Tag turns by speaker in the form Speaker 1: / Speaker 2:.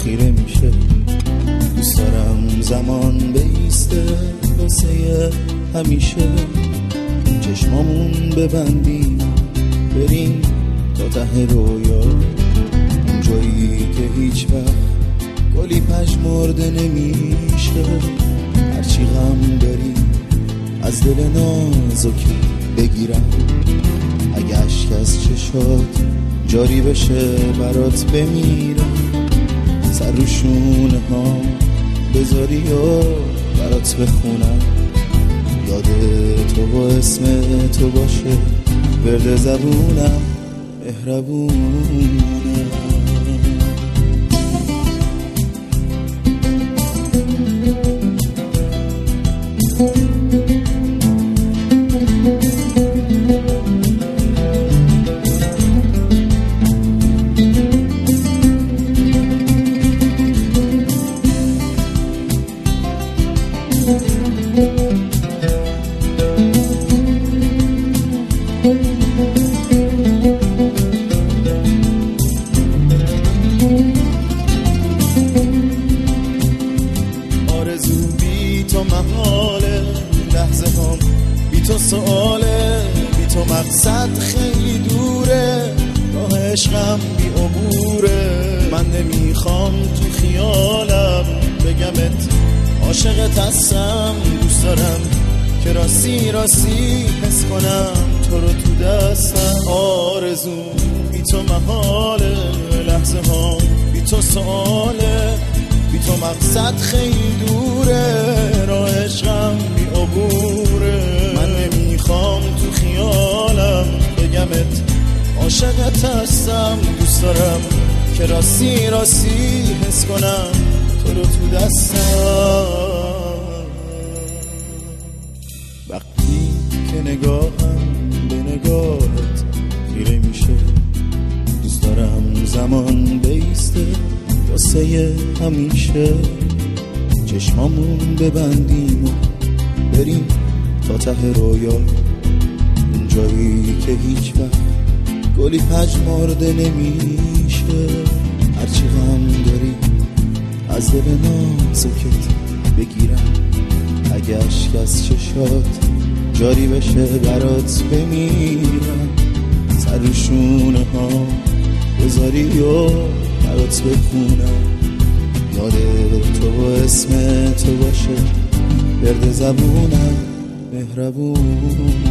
Speaker 1: خیره میشه. دوست دارم زمان بیسته واسه همیشه، چشمامون ببندیم بریم تا ته رویا، اون جایی که هیچ وقت گلی پژمرده نمیشه. هرچی غم داری از دل نازکی بگیرم، اگه اشک از چشات جاری بشه برات بمیرم. سر رو شونه ها بذاری و برات بخونم، یاد تو با اسم تو باشه ورد زبونم مهربونم.
Speaker 2: آرزو بی تو محاله، لحظه هم بی تو سؤاله، بی تو مقصد خیلی دوره، راه عشقم بی عبوره. من نمیخوام تو خیالم بگمت عاشقت هستم، دوست دارم که راستی راستی حس کنم تو رو تو دستم. آرزو بی تو محاله، لحظه ها بی تو سؤاله، بی تو مقصد خیلی دوره، راه عشقم بی عبوره. من نمیخوام تو خیالم بگمت عاشقت هستم، دوست دارم که راستی راستی حس کنم تو رو تو دستم. وقتی که نگاهم به نگاهت خیره میشه، دوست دارم زمان بیسته واسه همیشه، چشمامون ببندیم و بریم تا ته رویا، اون جایی که هیچ وقت گلی پژمرده نمیشه. هرچی غم داری از دل نازکت بگیرم، اگه اشک از چشات جاری بشه برات بمیرم. سر رو شونه ها بذاری و برات بخونم، یاد تو با اسم تو باشه ورد زبونم مهربون.